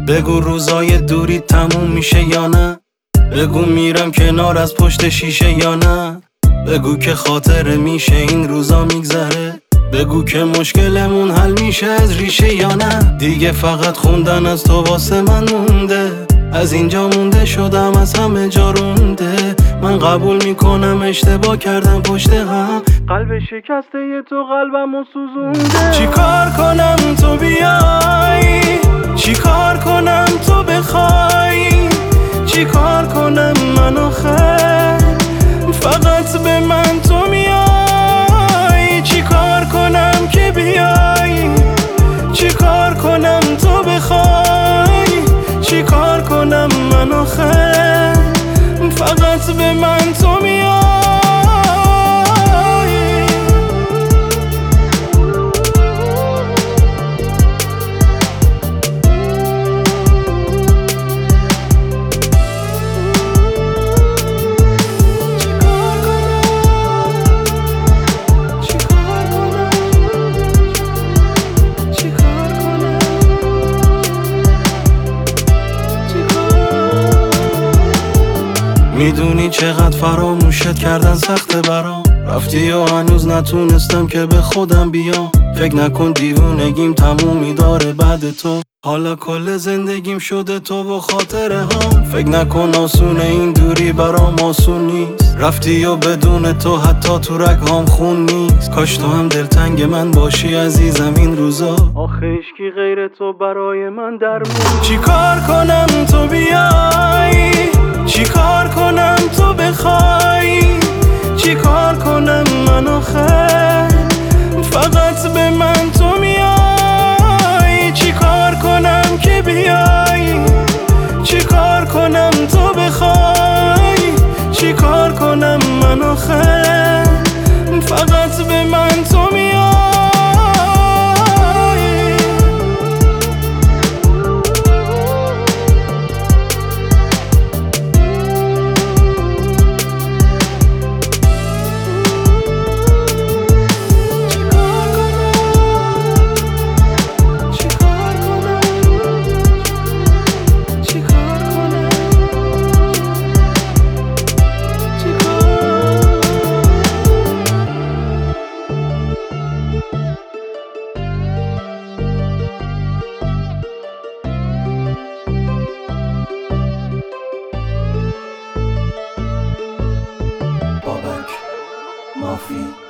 بگو روزای دوری تموم میشه یا نه، بگو میرم کنار از پشت شیشه یا نه، بگو که خاطره میشه این روزا میگذره، بگو که مشکلمون حل میشه از ریشه یا نه. دیگه فقط خوندن از تو واسه من مونده، از اینجا مونده شدم از همه جا رونده. من قبول میکنم اشتباه کردم پشت هم، قلب شکسته ی تو قلبمو سوزونده. چی کار کنم تو بیای، چی کار کنم تو بخوای، چی کار کنم من آخر فقط به من تو میای. چی کار کنم که بیای، چی کار کنم تو بخوای، چی کار کنم من آخر فقط به من تو میای. میدونی چقدر فراموشت کردن سخته برام، رفتی و هنوز نتونستم که به خودم بیام. فکر نکن دیوونگیم تمومی داره بعد تو، حالا کل زندگیم شده تو و خاطره هم. فکر نکن آسونه این دوری برام آسون نیست، رفتی و بدون تو حتی تو رگهام خون نیست. کاش تو هم دلتنگ من باشی عزیزم این روزا، آخه عشقی غیر تو برای من درمون. چی کار کنم تو بیای، چی کار کنم تو بخوای، چی کار کنم من آخر فقط به من تو میای. چی کار کنم که بیای، چی کار کنم تو بخوای، چی کار کنم من آخر فقط به من تو میای. Mafia.